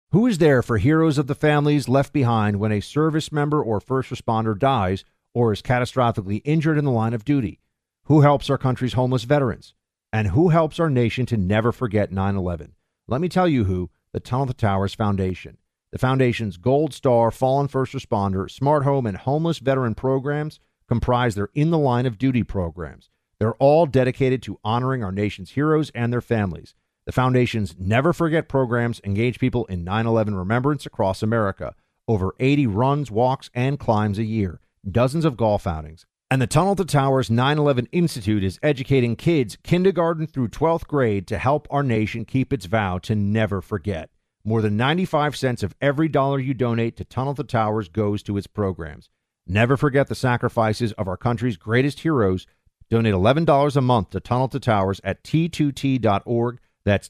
Who is there for heroes of the families left behind when a service member or first responder dies or is catastrophically injured in the line of duty? Who helps our country's homeless veterans? And who helps our nation to never forget 9/11? Let me tell you who, the Tunnel to Towers Foundation. The Foundation's Gold Star, Fallen First Responder, Smart Home, and Homeless Veteran programs comprise their In the Line of Duty programs. They're all dedicated to honoring our nation's heroes and their families. The Foundation's Never Forget programs engage people in 9/11 remembrance across America. Over 80 runs, walks, and climbs a year. Dozens of golf outings. And the Tunnel to Towers 9/11 Institute is educating kids kindergarten through 12th grade to help our nation keep its vow to never forget. More than 95 cents of every dollar you donate to Tunnel to Towers goes to its programs. Never forget the sacrifices of our country's greatest heroes. Donate $11 a month to Tunnel to Towers at T2T.org. That's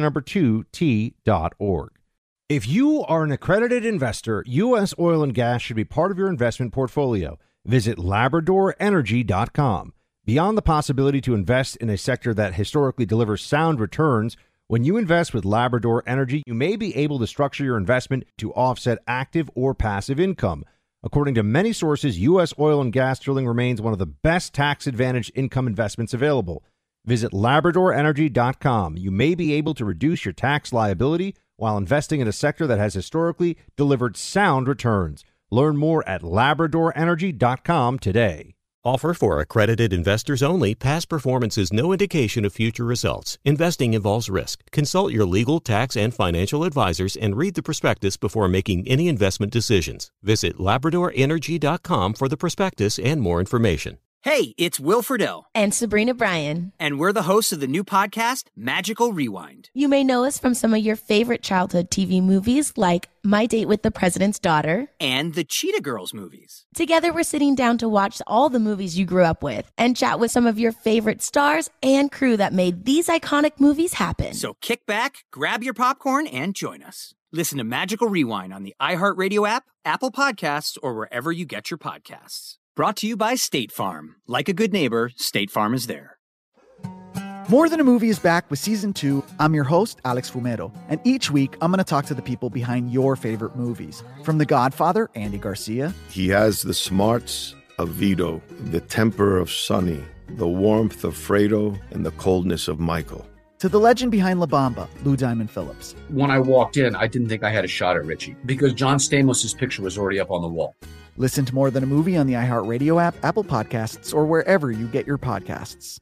T2T.org. If you are an accredited investor, U.S. oil and gas should be part of your investment portfolio. Visit LabradorEnergy.com. Beyond the possibility to invest in a sector that historically delivers sound returns, when you invest with Labrador Energy, you may be able to structure your investment to offset active or passive income. According to many sources, U.S. oil and gas drilling remains one of the best tax-advantaged income investments available. Visit LabradorEnergy.com. You may be able to reduce your tax liability while investing in a sector that has historically delivered sound returns. Learn more at LabradorEnergy.com today. Offer for accredited investors only. Past performance is no indication of future results. Investing involves risk. Consult your legal, tax, and financial advisors and read the prospectus before making any investment decisions. Visit LabradorEnergy.com for the prospectus and more information. Hey, it's Will Friedle. And Sabrina Bryan. And we're the hosts of the new podcast, Magical Rewind. You may know us from some of your favorite childhood TV movies like My Date with the President's Daughter and the Cheetah Girls movies. Together, we're sitting down to watch all the movies you grew up with and chat with some of your favorite stars and crew that made these iconic movies happen. So kick back, grab your popcorn, and join us. Listen to Magical Rewind on the iHeartRadio app, Apple Podcasts, or wherever you get your podcasts. Brought to you by State Farm. Like a good neighbor, State Farm is there. More Than a Movie is back with Season 2. I'm your host, Alex Fumero. And each week, I'm going to talk to the people behind your favorite movies. From The Godfather, Andy Garcia. He has the smarts of Vito, the temper of Sonny, the warmth of Fredo, and the coldness of Michael. To the legend behind La Bamba, Lou Diamond Phillips. When I walked in, I didn't think I had a shot at Richie because John Stamos' picture was already up on the wall. Listen to More Than a Movie on the iHeartRadio app, Apple Podcasts, or wherever you get your podcasts.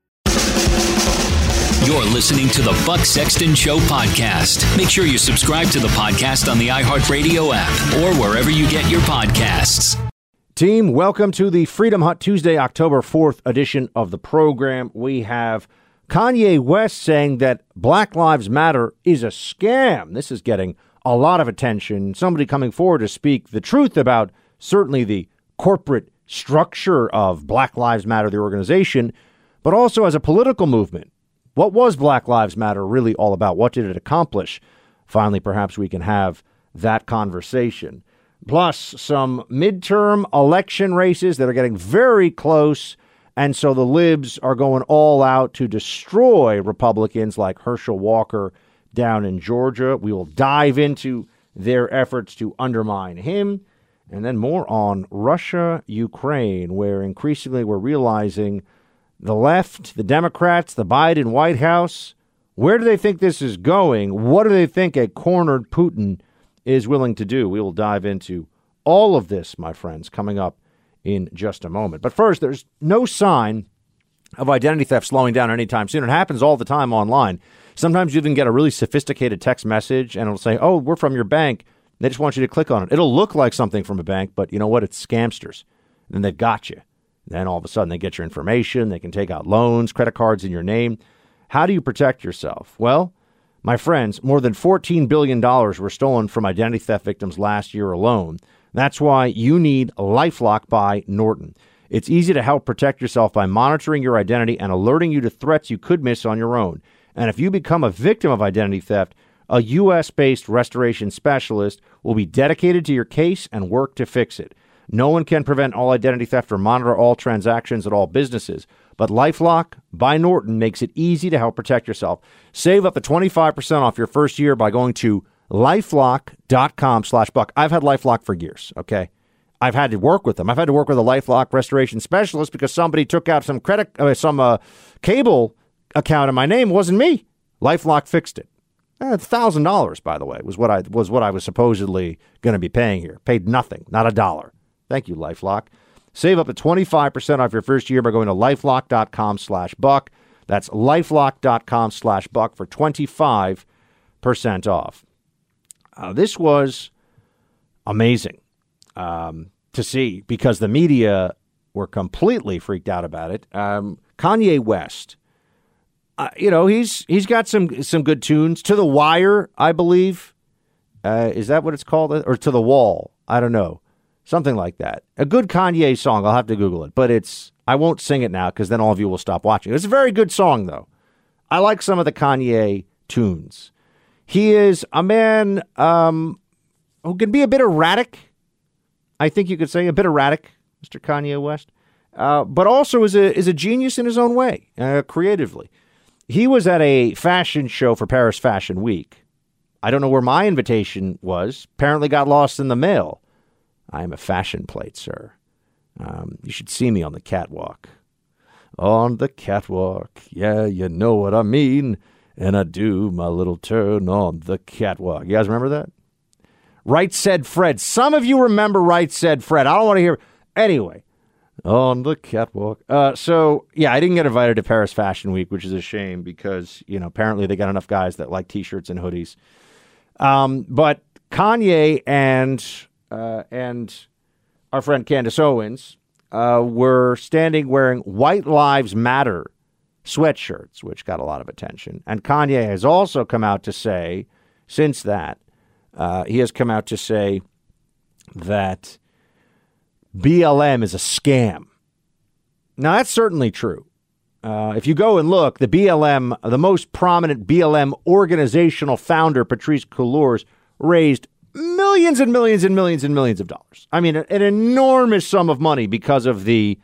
You're listening to the Buck Sexton Show podcast. Make sure you subscribe to the podcast on the iHeartRadio app or wherever you get your podcasts. Team, welcome to the Freedom Hut Tuesday, October 4th edition of the program. We have Kanye West saying that Black Lives Matter is a scam. This is getting a lot of attention. Somebody coming forward to speak the truth about certainly the corporate structure of Black Lives Matter, the organization, but also as a political movement. What was Black Lives Matter really all about? What did it accomplish? Finally, perhaps we can have that conversation. Plus, some midterm election races that are getting very close, and so the libs are going all out to destroy Republicans like Herschel Walker down in Georgia. We will dive into their efforts to undermine him. And then more on Russia, Ukraine, where increasingly we're realizing the left, the Democrats, the Biden White House, where do they think this is going? What do they think a cornered Putin is willing to do? We will dive into all of this, my friends, coming up in just a moment. But first, there's no sign of identity theft slowing down anytime soon. It happens all the time online. Sometimes you even get a really sophisticated text message and it'll say, oh, we're from your bank. They just want you to click on it. It'll look like something from a bank, but you know what? It's scamsters. And then they've got you. Then all of a sudden they get your information. They can take out loans, credit cards in your name. How do you protect yourself? Well, my friends, more than $14 billion were stolen from identity theft victims last year alone. That's why you need LifeLock by Norton. It's easy to help protect yourself by monitoring your identity and alerting you to threats you could miss on your own. And if you become a victim of identity theft, a U.S.-based restoration specialist will be dedicated to your case and work to fix it. No one can prevent all identity theft or monitor all transactions at all businesses, but LifeLock by Norton makes it easy to help protect yourself. Save up to 25% off your first year by going to LifeLock.com/Buck. I've had LifeLock for years, okay? I've had to work with them. I've had to work with a LifeLock restoration specialist because somebody took out some cable account in my name. It wasn't me. LifeLock fixed it. $1,000, by the way, was what I was supposedly going to be paying here. Paid nothing, not a dollar. Thank you, LifeLock. Save up to 25% off your first year by going to LifeLock.com/Buck. That's LifeLock.com/Buck for 25% off. This was amazing to see because the media were completely freaked out about it. Kanye West, he's got some good tunes. To the Wire, I believe. Is that what it's called? Or To the Wall? I don't know. Something like that. A good Kanye song. I'll have to Google it. But I won't sing it now because then all of you will stop watching. It's a very good song, though. I like some of the Kanye tunes. He is a man who can be a bit erratic. I think you could say a bit erratic, Mr. Kanye West, but also is a genius in his own way, creatively. He was at a fashion show for Paris Fashion Week. I don't know where my invitation was. Apparently got lost in the mail. I am a fashion plate, sir. You should see me on the catwalk. On the catwalk, yeah, you know what I mean. And I do my little turn on the catwalk. You guys remember that? Right Said Fred. Some of you remember Right Said Fred. I don't want to hear. Anyway, on the catwalk. So, yeah, I didn't get invited to Paris Fashion Week, which is a shame because, apparently they got enough guys that like T-shirts and hoodies. But Kanye and our friend Candace Owens were standing wearing White Lives Matter sweatshirts, which got a lot of attention. And Kanye has also come out to say, since that, he has come out to say that BLM is a scam. Now, that's certainly true. If you go and look, the most prominent BLM organizational founder, Patrisse Cullors, raised millions and millions and millions and millions of dollars. I mean, an enormous sum of money because of the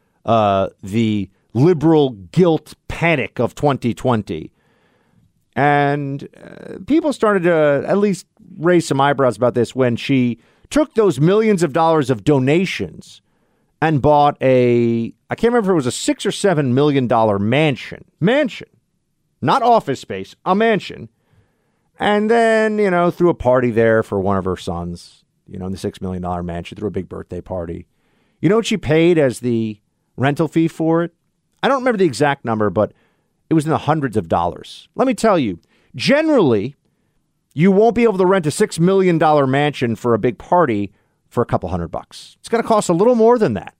liberal guilt panic of 2020. And people started to at least raise some eyebrows about this when she took those millions of dollars of donations and bought I can't remember if it was a $6 or $7 million mansion, not office space, a mansion. And then, threw a party there for one of her sons, in the $6 million mansion, threw a big birthday party. You know what she paid as the rental fee for it? I don't remember the exact number, but it was in the hundreds of dollars. Let me tell you, generally, you won't be able to rent a $6 million mansion for a big party for a couple $100. It's going to cost a little more than that.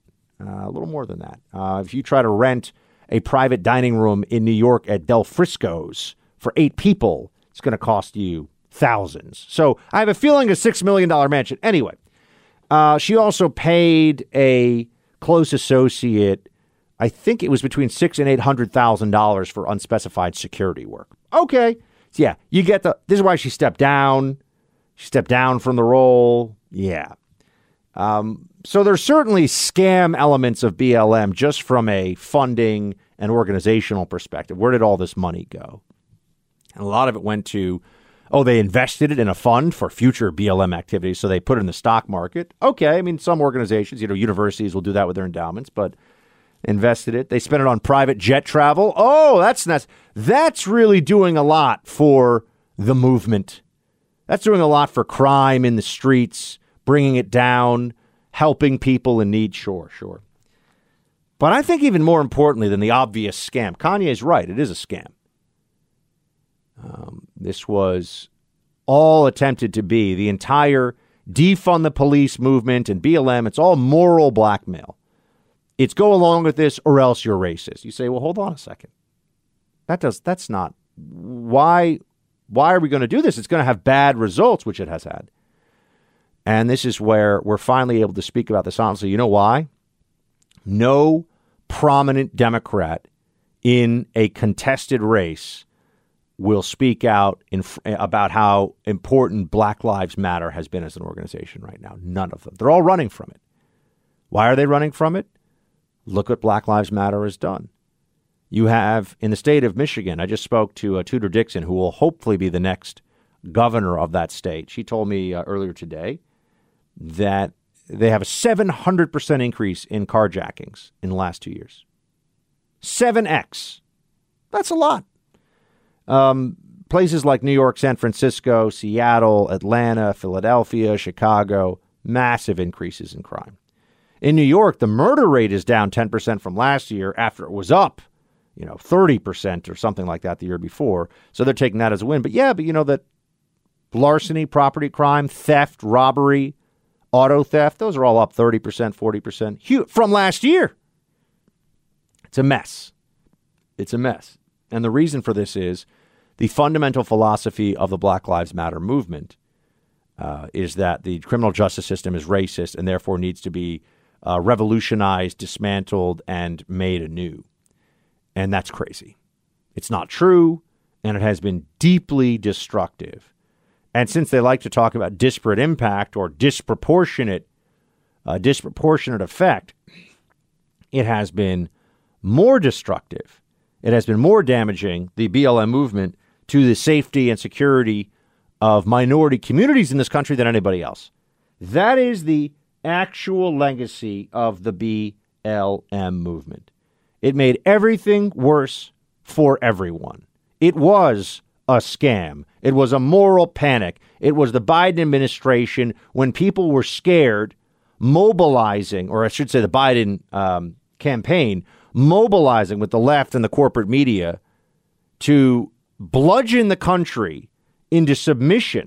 If you try to rent a private dining room in New York at Del Frisco's for 8 people, it's going to cost you thousands. So I have a feeling a $6 million mansion. Anyway, she also paid a close associate, I think it was between $600,000 and $800,000 for unspecified security work. Okay. So yeah, you get this is why she stepped down. She stepped down from the role. Yeah. So there's certainly scam elements of BLM just from a funding and organizational perspective. Where did all this money go? And a lot of it went to, they invested it in a fund for future BLM activities. So they put it in the stock market. Okay. I mean, some organizations, universities will do that with their endowments, but invested it. They spent it on private jet travel. Oh, that's nuts. That's really doing a lot for the movement. That's doing a lot for crime in the streets, bringing it down, helping people in need. Sure. But I think even more importantly than the obvious scam, Kanye's right. It is a scam. This was all attempted to be the entire defund the police movement and BLM. It's all moral blackmail. It's go along with this or else you're racist. You say, well, hold on a second. That's not why are we going to do this? It's going to have bad results, which it has had. And this is where we're finally able to speak about this honestly. You know why? No prominent Democrat in a contested race will speak out about how important Black Lives Matter has been as an organization right now. None of them. They're all running from it. Why are they running from it? Look what Black Lives Matter has done. You have, in the state of Michigan, I just spoke to Tudor Dixon, who will hopefully be the next governor of that state. She told me earlier today that they have a 700% increase in carjackings in the last 2 years. 7x. That's a lot. Places like New York, San Francisco, Seattle, Atlanta, Philadelphia, Chicago, massive increases in crime. In New York, the murder rate is down 10% from last year after it was up, 30% or something like that the year before. So they're taking that as a win. But that larceny, property crime, theft, robbery, auto theft, those are all up 30%, 40% from last year. It's a mess. It's a mess. And the reason for this is the fundamental philosophy of the Black Lives Matter movement is that the criminal justice system is racist and therefore needs to be revolutionized, dismantled, and made anew. And that's crazy. It's not true, and it has been deeply destructive. And since they like to talk about disparate impact or disproportionate effect, it has been more destructive. It has been more damaging, the BLM movement, to the safety and security of minority communities in this country than anybody else. That is the actual legacy of the BLM movement. It made everything worse for everyone. It was a scam. It was a moral panic. It was the Biden administration, when people were scared, mobilizing, or I should say the Biden campaign, mobilizing with the left and the corporate media to bludgeon the country into submission,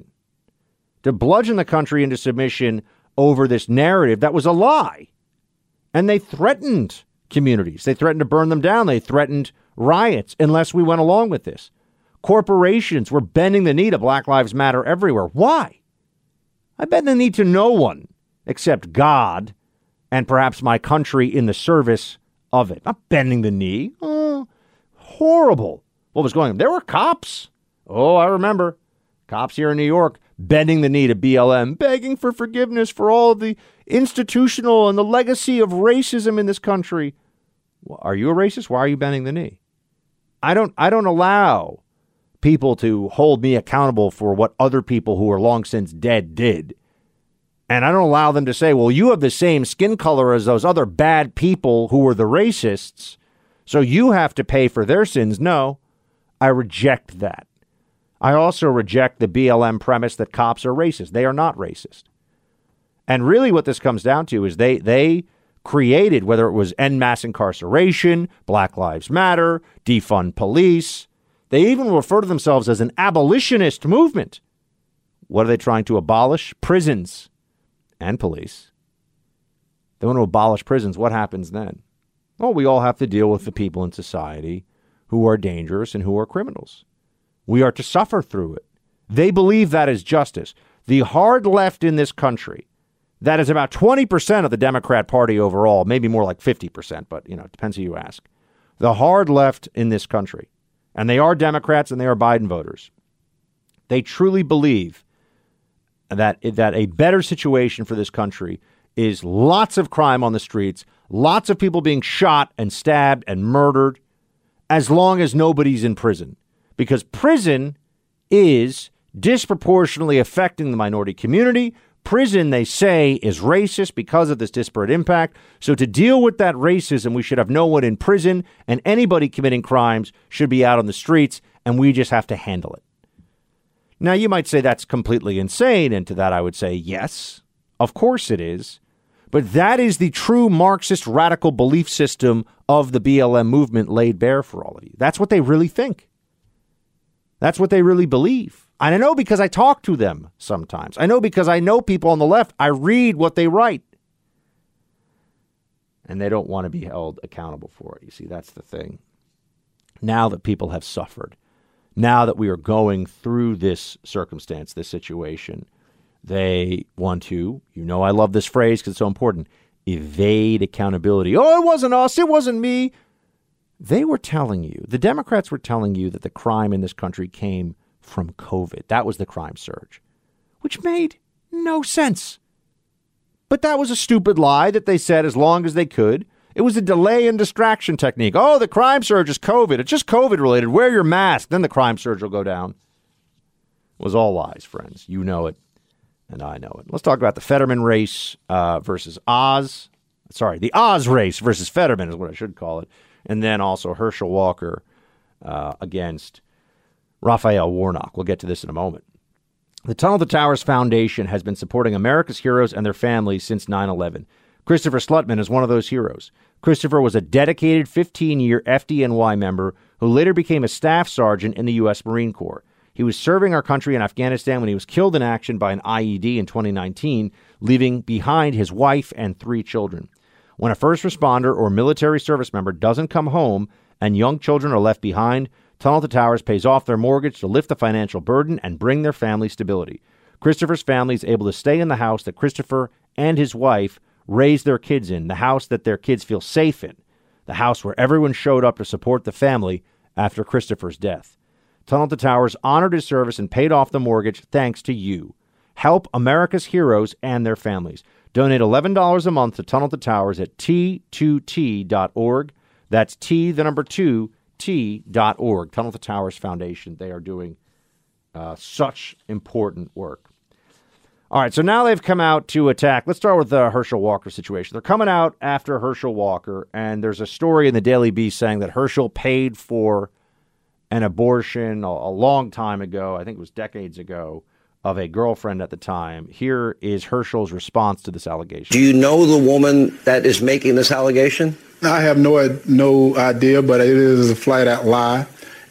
over this narrative that was a lie. And they threatened communities. They threatened to burn them down. They threatened riots unless we went along with this. Corporations were bending the knee to Black Lives Matter everywhere. Why? I bend the knee to no one except God and perhaps my country in the service of it. Not bending the knee. Oh, horrible. What was going on? There were cops. Oh, I remember. Cops here in New York bending the knee to BLM, begging for forgiveness for all of the institutional and the legacy of racism in this country. Are you a racist? Why are you bending the knee? I don't allow people to hold me accountable for what other people who are long since dead did. And I don't allow them to say, well, you have the same skin color as those other bad people who were the racists, so you have to pay for their sins. No, I reject that. I also reject the BLM premise that cops are racist. They are not racist. And really what this comes down to is they created, whether it was end mass incarceration, Black Lives Matter, defund police. They even refer to themselves as an abolitionist movement. What are they trying to abolish? Prisons and police. They want to abolish prisons. What happens then? Well, we all have to deal with the people in society who are dangerous and who are criminals. We are to suffer through it. They believe that is justice. The hard left in this country, that is about 20% of the Democrat Party overall, maybe more like 50%, but, it depends who you ask. The hard left in this country, and they are Democrats and they are Biden voters, they truly believe that a better situation for this country is lots of crime on the streets, lots of people being shot and stabbed and murdered, as long as nobody's in prison. Because prison is disproportionately affecting the minority community. Prison, they say, is racist because of this disparate impact. So to deal with that racism, we should have no one in prison, and anybody committing crimes should be out on the streets, and we just have to handle it. Now, you might say that's completely insane, and to that I would say, yes, of course it is. But that is the true Marxist radical belief system of the BLM movement laid bare for all of you. That's what they really think. That's what they really believe. And I know because I talk to them sometimes. I know because I know people on the left. I read what they write. And they don't want to be held accountable for it. You see, that's the thing. Now that people have suffered, now that we are going through this circumstance, this situation, they want to, I love this phrase because it's so important, evade accountability. Oh, it wasn't us. It wasn't me. They were telling you, the Democrats were telling you that the crime in this country came from COVID. That was the crime surge, which made no sense. But that was a stupid lie that they said as long as they could. It was a delay and distraction technique. Oh, the crime surge is COVID. It's just COVID related. Wear your mask. Then the crime surge will go down. was all lies, friends. You know it, and I know it. Let's talk about the Fetterman race versus Oz. Sorry, the Oz race versus Fetterman is what I should call it. And then also Herschel Walker against Raphael Warnock. We'll get to this in a moment. The Tunnel to Towers Foundation has been supporting America's heroes and their families since 9/11. Christopher Slutman is one of those heroes. Christopher was a dedicated 15-year FDNY member who later became a staff sergeant in the U.S. Marine Corps. He was serving our country in Afghanistan when he was killed in action by an IED in 2019, leaving behind his wife and 3 children. When a first responder or military service member doesn't come home and young children are left behind, Tunnel to Towers pays off their mortgage to lift the financial burden and bring their family stability. Christopher's family is able to stay in the house that Christopher and his wife raised their kids in, the house that their kids feel safe in, the house where everyone showed up to support the family after Christopher's death. Tunnel to Towers honored his service and paid off the mortgage thanks to you. Help America's heroes and their families. Donate $11 a month to Tunnel to Towers at T2T.org. That's T, the number 2, T.org. Tunnel to Towers Foundation. They are doing such important work. All right, so now they've come out to attack. Let's start with the Herschel Walker situation. They're coming out after Herschel Walker, and there's a story in the Daily Beast saying that Herschel paid for an abortion a long time ago, I think it was decades ago, of a girlfriend at the time. Here is Herschel's response to this allegation. Do you know the woman that is making this allegation? I have no idea, but it is a flat-out lie.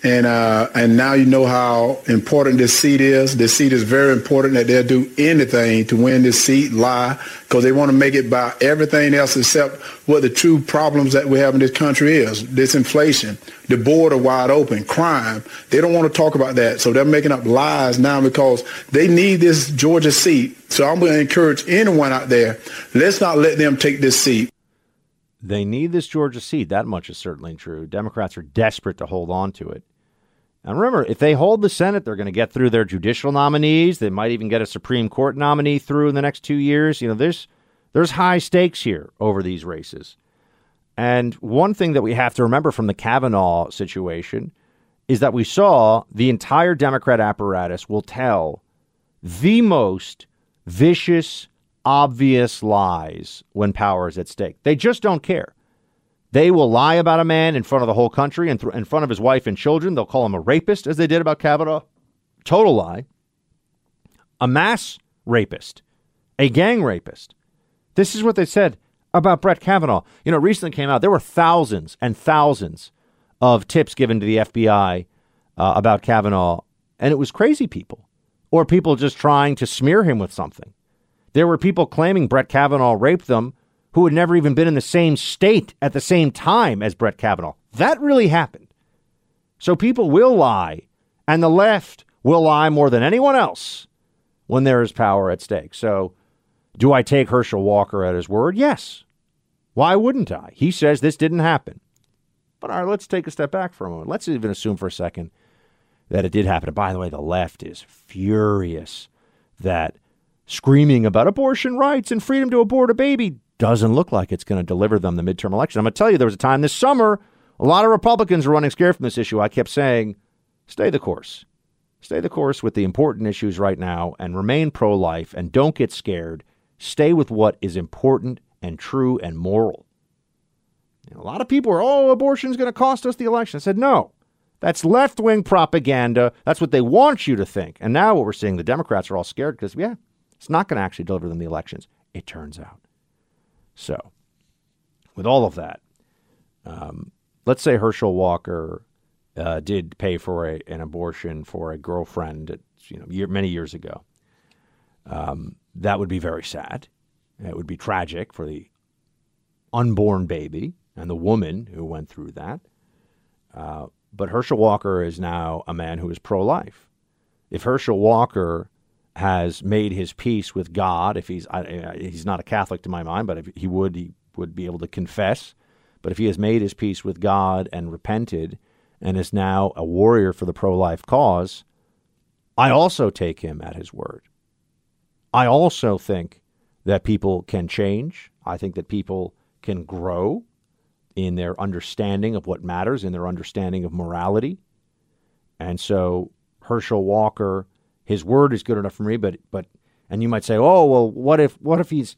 And now you know how important this seat is. This seat is very important, that they'll do anything to win this seat, lie, because they want to make it about everything else except what the true problems that we have in this country is. This inflation, the border wide open, crime. They don't want to talk about that. So they're making up lies now because they need this Georgia seat. So I'm going to encourage anyone out there, let's not let them take this seat. They need this Georgia seat. That much is certainly true. Democrats are desperate to hold on to it. And remember, if they hold the Senate, they're going to get through their judicial nominees. They might even get a Supreme Court nominee through in the next 2 years. You know, there's high stakes here over these races. And one thing that we have to remember from the Kavanaugh situation is that we saw the entire Democrat apparatus will tell the most vicious, obvious lies when power is at stake. They just don't care. They will lie about a man in front of the whole country and in front of his wife and children. They'll call him a rapist, as they did about Kavanaugh. Total lie. A mass rapist. A gang rapist. This is what they said about Brett Kavanaugh. You know, recently came out, there were thousands and thousands of tips given to the FBI about Kavanaugh, and it was crazy people or people just trying to smear him with something. There were people claiming Brett Kavanaugh raped them who had never even been in the same state at the same time as Brett Kavanaugh. That really happened. So people will lie, and the left will lie more than anyone else when there is power at stake. So do I take Herschel Walker at his word? Yes. Why wouldn't I? He says this didn't happen. But all right, let's take a step back for a moment. Let's even assume for a second that it did happen. And by the way, the left is furious that screaming about abortion rights and freedom to abort a baby doesn't look like it's going to deliver them the midterm election. I'm going to tell you, there was a time this summer, a lot of Republicans were running scared from this issue. I kept saying, stay the course. Stay the course with the important issues right now and remain pro-life and don't get scared. Stay with what is important and true and moral. And a lot of people are, abortion's going to cost us the election. I said, no, that's left-wing propaganda. That's what they want you to think. And now what we're seeing, the Democrats are all scared because, it's not going to actually deliver them the elections, it turns out. So, with all of that, let's say Herschel Walker did pay for an abortion for a girlfriend, many years ago. That would be very sad. It would be tragic for the unborn baby and the woman who went through that. But Herschel Walker is now a man who is pro-life. If Herschel Walker has made his peace with God, if he's not a Catholic to my mind, but if he would be able to confess. But if he has made his peace with God and repented and is now a warrior for the pro-life cause, I also take him at his word. I also think that people can change. I think that people can grow in their understanding of what matters, in their understanding of morality. And so Herschel Walker his word is good enough for me, but and you might say, oh, well, what if he's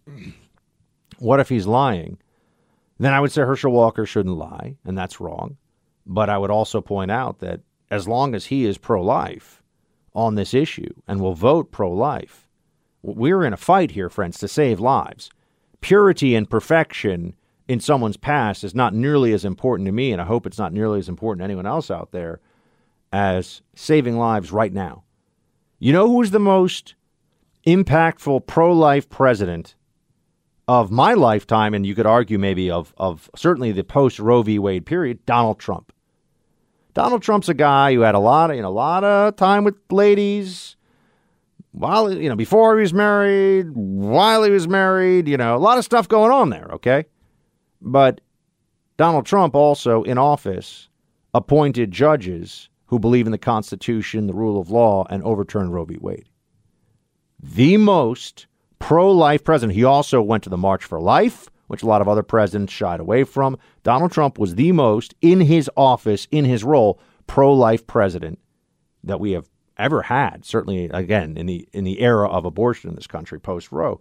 lying? Then I would say Herschel Walker shouldn't lie, and that's wrong. But I would also point out that as long as he is pro-life on this issue and will vote pro-life, we're in a fight here, friends, to save lives. Purity and perfection in someone's past is not nearly as important to me, and I hope it's not nearly as important to anyone else out there, as saving lives right now. You know who's the most impactful pro-life president of my lifetime, and you could argue maybe of certainly the post-Roe v. Wade period? Donald Trump. Donald Trump's a guy who had a lot of time with ladies while, before he was married, while he was married, a lot of stuff going on there, okay? But Donald Trump also, in office, appointed judges who believe in the Constitution, the rule of law, and overturned Roe v. Wade. The most pro-life president. He also went to the March for Life, which a lot of other presidents shied away from. Donald Trump was the most, in his office, in his role, pro-life president that we have ever had, certainly, again, in the era of abortion in this country, post-Roe.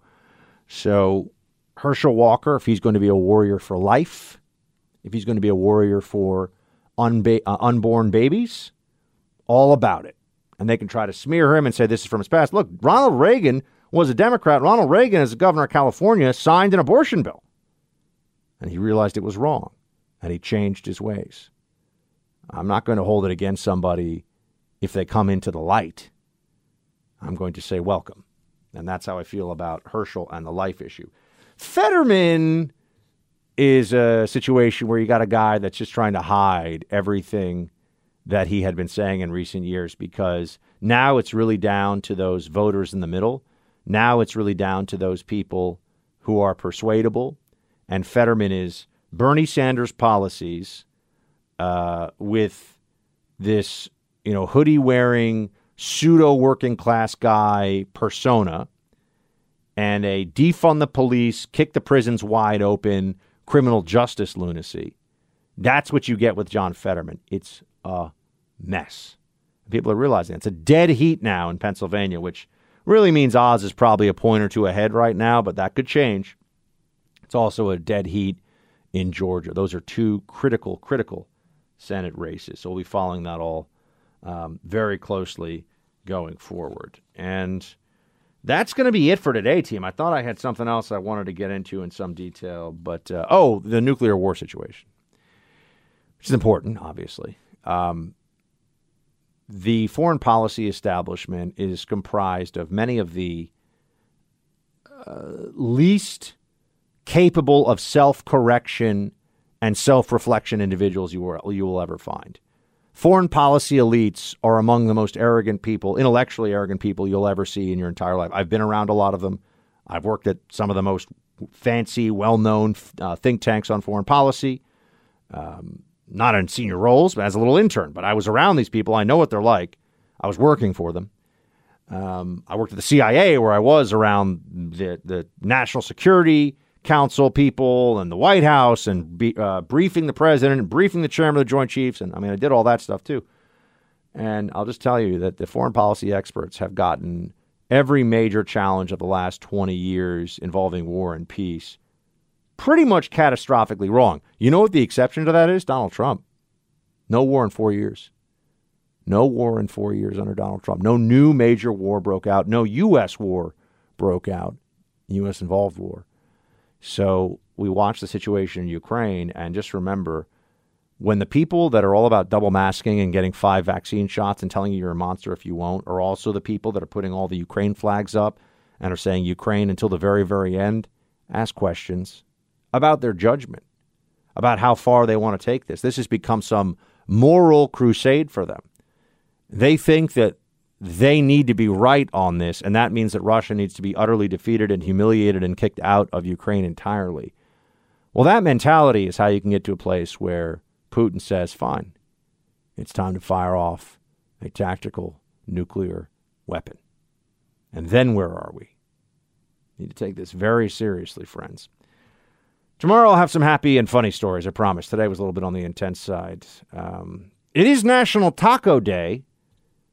So Herschel Walker, if he's going to be a warrior for life, if he's going to be a warrior for unborn babies, all about it. And they can try to smear him and say this is from his past. Look, Ronald Reagan was a Democrat. Ronald Reagan, as the governor of California, signed an abortion bill. And he realized it was wrong, and he changed his ways. I'm not going to hold it against somebody if they come into the light. I'm going to say welcome. And that's how I feel about Herschel and the life issue. Fetterman is a situation where you got a guy that's just trying to hide everything that he had been saying in recent years, because now it's really down to those voters in the middle. Now it's really down to those people who are persuadable. And Fetterman is Bernie Sanders policies with this, hoodie-wearing, pseudo-working-class guy persona and a defund the police, kick the prisons wide open, criminal justice lunacy. That's what you get with John Fetterman. It's a mess. People are realizing it's a dead heat now in Pennsylvania, which really means Oz is probably a point or two ahead right now, but that could change. It's also a dead heat in Georgia. Those are two critical Senate races. So we'll be following that all very closely going forward. And that's going to be it for today, team. I thought I had something else I wanted to get into in some detail, but, the nuclear war situation, which is important, obviously. The foreign policy establishment is comprised of many of the least capable of self-correction and self-reflection individuals you will ever find. Foreign policy elites are among the most arrogant people, intellectually arrogant people you'll ever see in your entire life. I've been around a lot of them. I've worked at some of the most fancy, well-known think tanks on foreign policy. Not in senior roles, but as a little intern. But I was around these people. I know what they're like. I was working for them. I worked at the CIA, where I was around the National Security Council people and the White House and briefing the president and briefing the chairman of the Joint Chiefs. And I did all that stuff too. And I'll just tell you that the foreign policy experts have gotten every major challenge of the last 20 years involving war and peace pretty much catastrophically wrong. You know what the exception to that is? Donald Trump. No war in 4 years. No war in 4 years under Donald Trump. No new major war broke out. No U.S. war broke out. U.S.-involved war. So we watch the situation in Ukraine, and just remember, when the people that are all about double masking and getting 5 vaccine shots and telling you you're a monster if you won't, are also the people that are putting all the Ukraine flags up and are saying Ukraine until the very, very end, ask questions about their judgment, about how far they want to take this. This has become some moral crusade for them. They think that they need to be right on this, and that means that Russia needs to be utterly defeated and humiliated and kicked out of Ukraine entirely. Well, that mentality is how you can get to a place where Putin says, fine, it's time to fire off a tactical nuclear weapon. And then where are we? Need to take this very seriously, friends. Tomorrow I'll have some happy and funny stories, I promise. Today was a little bit on the intense side. It is National Taco Day.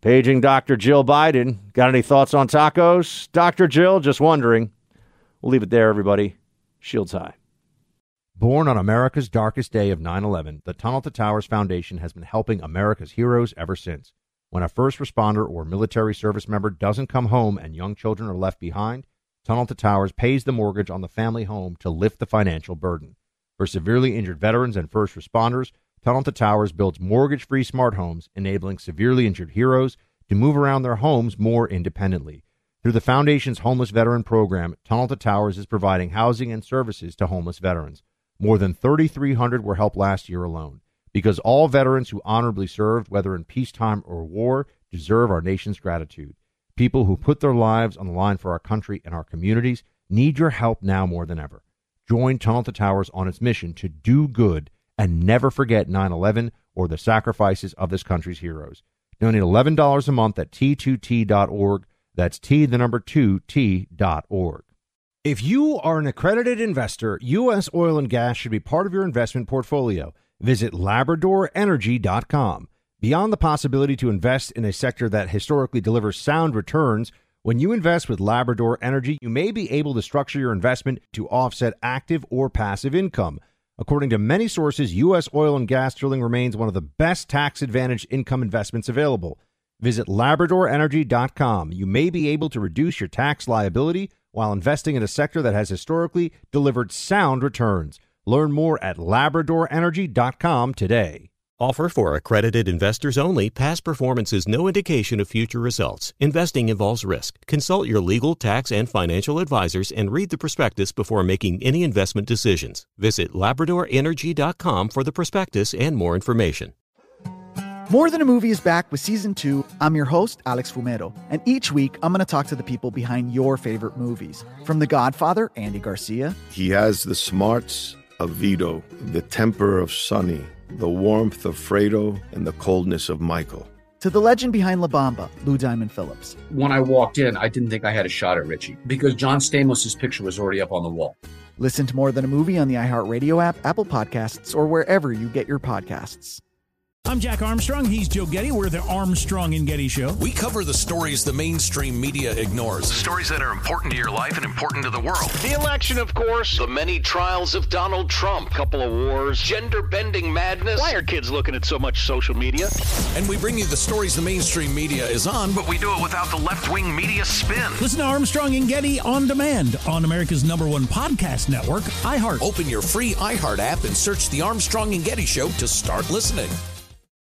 Paging Dr. Jill Biden. Got any thoughts on tacos? Dr. Jill, just wondering. We'll leave it there, everybody. Shields high. Born on America's darkest day of 9/11, the Tunnel to Towers Foundation has been helping America's heroes ever since. When a first responder or military service member doesn't come home and young children are left behind, Tunnel to Towers pays the mortgage on the family home to lift the financial burden. For severely injured veterans and first responders, Tunnel to Towers builds mortgage-free smart homes, enabling severely injured heroes to move around their homes more independently. Through the Foundation's Homeless Veteran Program, Tunnel to Towers is providing housing and services to homeless veterans. More than 3,300 were helped last year alone. Because all veterans who honorably served, whether in peacetime or war, deserve our nation's gratitude. People who put their lives on the line for our country and our communities need your help now more than ever. Join Tunnel to Towers on its mission to do good and never forget 9/11 or the sacrifices of this country's heroes. Donate $11 a month at T2T.org. That's T2T.org. If you are an accredited investor, U.S. oil and gas should be part of your investment portfolio. Visit LabradorEnergy.com. Beyond the possibility to invest in a sector that historically delivers sound returns, when you invest with Labrador Energy, you may be able to structure your investment to offset active or passive income. According to many sources, U.S. oil and gas drilling remains one of the best tax-advantaged income investments available. Visit LabradorEnergy.com. You may be able to reduce your tax liability while investing in a sector that has historically delivered sound returns. Learn more at LabradorEnergy.com today. Offer for accredited investors only. Past performance is no indication of future results. Investing involves risk. Consult your legal, tax, and financial advisors and read the prospectus before making any investment decisions. Visit LabradorEnergy.com for the prospectus and more information. More Than a Movie is back with Season 2. I'm your host, Alex Fumero, and each week I'm going to talk to the people behind your favorite movies. From The Godfather, Andy Garcia. He has the smarts of Vito, the temper of Sonny, the warmth of Fredo, and the coldness of Michael. To the legend behind La Bamba, Lou Diamond Phillips. When I walked in, I didn't think I had a shot at Richie because John Stamos' picture was already up on the wall. Listen to More Than a Movie on the iHeartRadio app, Apple Podcasts, or wherever you get your podcasts. I'm Jack Armstrong. He's Joe Getty. We're the Armstrong and Getty Show. We cover the stories the mainstream media ignores. The stories that are important to your life and important to the world. The election, of course. The many trials of Donald Trump. Couple of wars. Gender-bending madness. Why are kids looking at so much social media? And we bring you the stories the mainstream media is on, but we do it without the left-wing media spin. Listen to Armstrong and Getty on demand on America's #1 podcast network, iHeart. Open your free iHeart app and search the Armstrong and Getty Show to start listening.